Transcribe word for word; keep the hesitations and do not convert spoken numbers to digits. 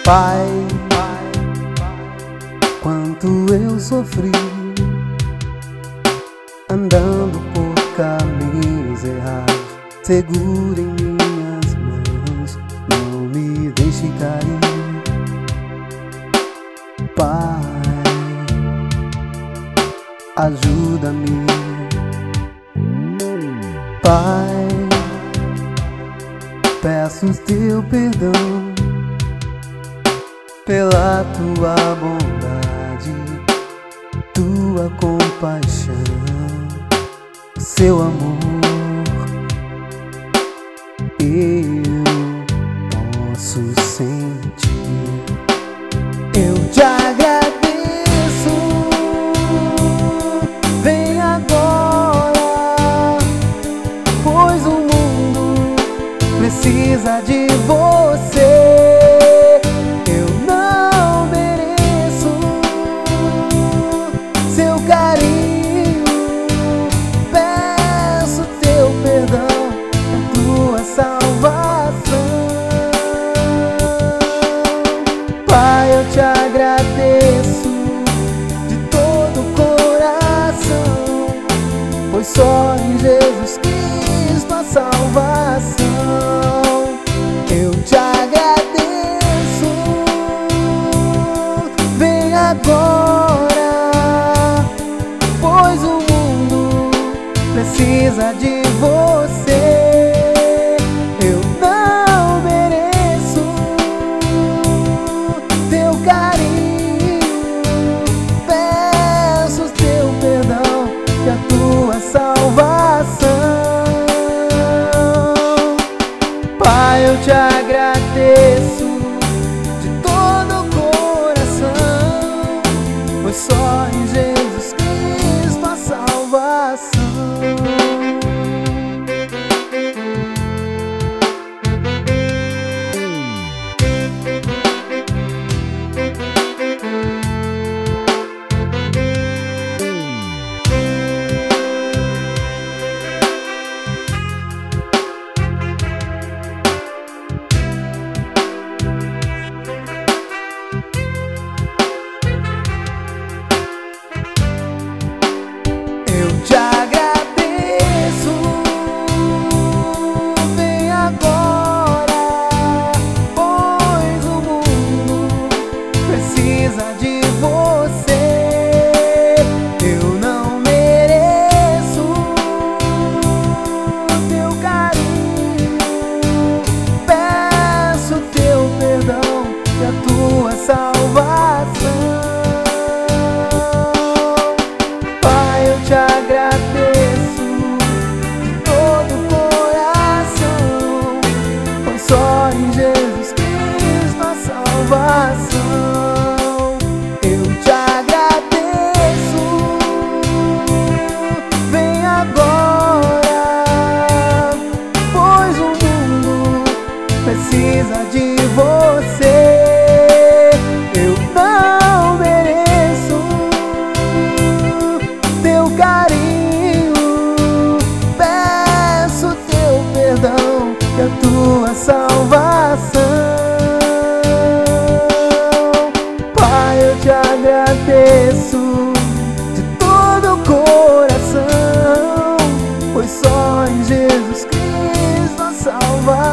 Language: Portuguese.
Pai, quanto eu sofri andando por caminhos errados. Segura em minhas mãos, não me deixe cair. Pai, ajuda-me. Pai, peço teu perdão pela tua bondade, tua compaixão, seu amor. Eu posso sentir, eu te agradeço. Vem agora, pois o mundo precisa de você. Eu não mereço seu carinho, peço teu perdão, a tua salvação. Pai, eu te agradeço de todo o coração, pois só em Jesus Cristo a salvação. Eu te agradeço, vem agora, pois o mundo precisa de você. Eu não mereço teu carinho, peço teu perdão e a tua salvação. Pai, eu te agradeço de todo o coração, pois só em Jesus Cristo a salvação. Te agradeço, vem agora, pois o mundo precisa de você. Eu não mereço teu carinho, peço teu perdão e a tua salvação. Te agradeço de todo o coração, pois só em Jesus Cristo a salvação. Eu te agradeço, vem agora, pois o mundo precisa de você. Eu não mereço teu carinho, peço teu perdão e a tua salvação. Pai, eu te agradeço de todo o coração, pois só em Jesus Cristo a salvação.